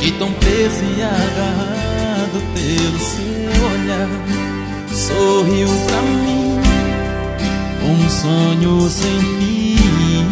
Fiquei tão preso e agarrado pelo seu olhar. Sorriu pra mim um sonho sem fim.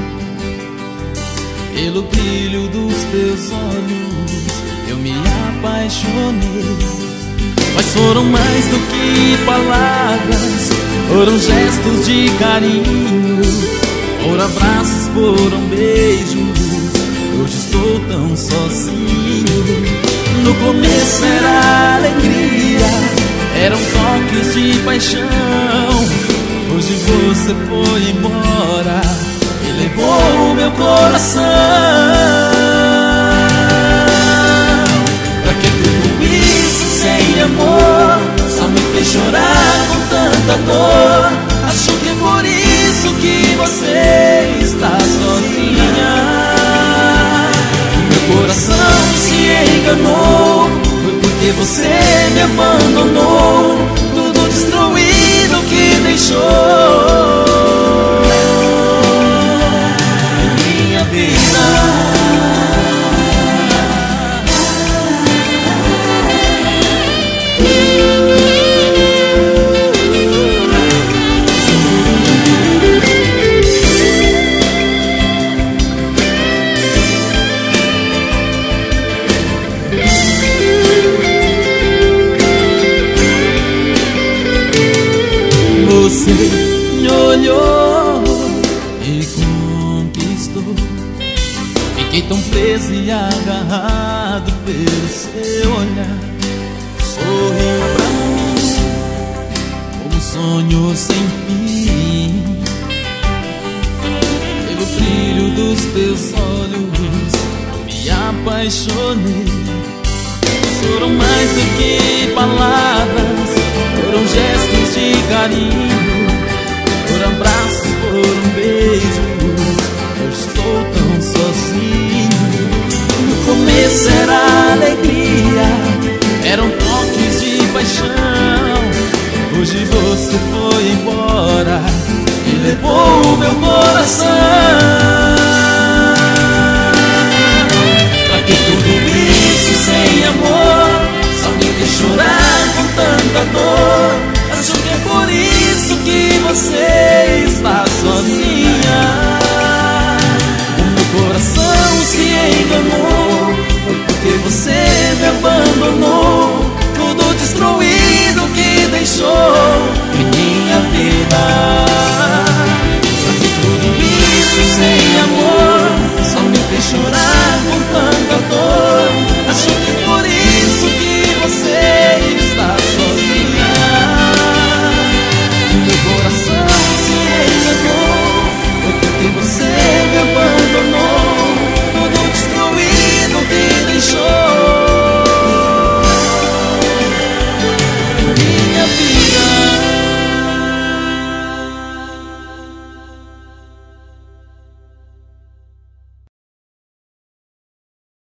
Pelo brilho dos teus olhos eu me apaixonei. Mas foram mais do que palavras, foram gestos de carinho, foram abraços, foram beijos. Hoje estou tão sozinho. No começo era alegria, eram toques de paixão. Hoje você foi embora e levou o meu coração. Pra que tudo isso sem amor? Só me fez chorar com tanta dor. Acho que é por isso que você está sozinha. Meu coração se enganou, foi porque você me abandonou. Tudo destruído que deixou em minha vida. Você me olhou e conquistou. Fiquei tão preso e agarrado pelo seu olhar. Sorriu pra mim como um sonho sem fim. Pelo brilho dos teus olhos eu me apaixonei. Foram mais do que palavras, foram gestos de carinho, foram abraços, foram beijos. Eu estou tão sozinho. No começo era alegria, eram toques de paixão. Hoje você foi embora e levou o meu coração. Pra que